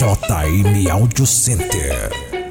JM Audio Center.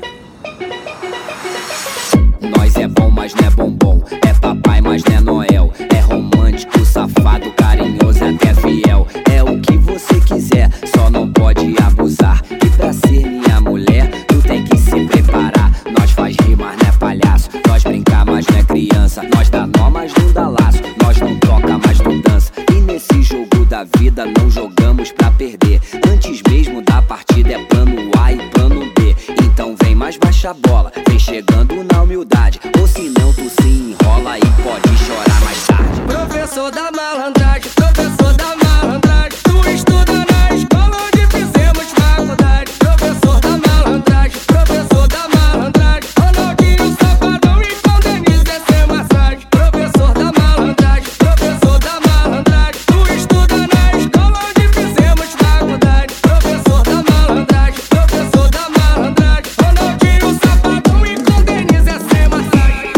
Nós é bom, mas não é bombom. É papai, mas não é Noel. É romântico, safado, carinhoso, até fiel. É o que você quiser, só não pode abusar. E pra ser minha mulher, tu tem que se preparar. Nós faz rimar, não é palhaço. Nós brincar, mas não é criança. Nós dá nó, mas não dá laço. Nós não troca, mas não dança. E nesse jogo da vida não jogamos pra perder. Antes mesmo da partida é plano A e plano B. Então vem mais baixa a bola, vem chegando na humildade. Ou senão tu se enrola e pode chorar mais tarde. Professor da malandragem, professor da malandragem. Tu estuda na escola onde fizemos faculdade. Professor da malandragem, professor da malandragem. Ronaldinho, Safadão e com Denise é sem massagem. Professor da malandragem, professor da malandragem. Tu estuda na escola onde fizemos faculdade. Professor da malandragem, professor da malandragem. Ronaldinho, Safadão e com Denise é sem massagem.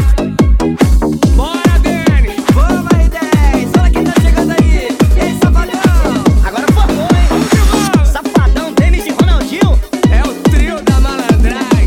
Bora, Denis! Vamos aí, 10! Olha quem tá chegando aí! E aí, Safadão? Agora formou, hein? Vamos que vamos! Safadão, Denis e Ronaldinho. É o trio da malandragem.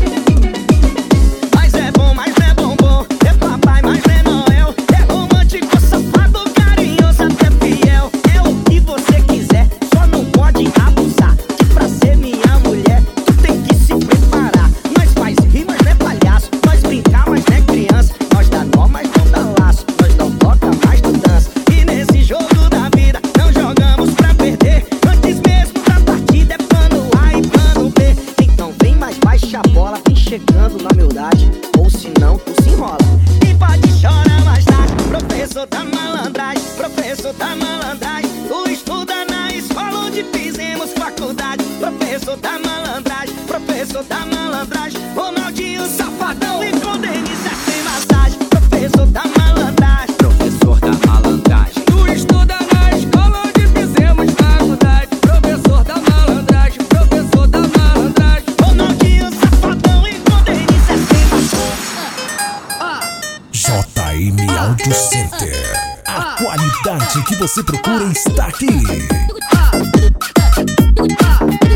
Mas é bom, mas não é bombom. É papai, mas não é Noel. É romântico, safado, carinhoso, até fiel. É o que você quiser, só não pode abusar. Que pra ser minha mulher, tu tem que se preparar. Nós faz rimas, não é palhaço. Nós brincar, mas não é criança. Nós dá nó, mas não dá laço. Nós não toca, mas não dança. E nesse jogo da vida, não jogamos pra perder. Antes mesmo da partida é plano A e plano B. Então vem mais baixa a bola, vem chegando na humildade. Ou senão tu se enrola e pode chorar mais tarde. Professor da malandragem, professor da malandragem. Tu estuda na escola onde fizemos faculdade. Professor da malandragem, professor da malandragem. Ronaldinho, Safadão e com Denise é sem massagem. Professor da malandragem, Professor da malandragem. Tu estuda na escola onde fizemos faculdade. Professor da malandragem, professor da malandragem. Ronaldinho, Safadão e com Denise é sem massagem. JM Audio Center. A qualidade que você procura está aqui.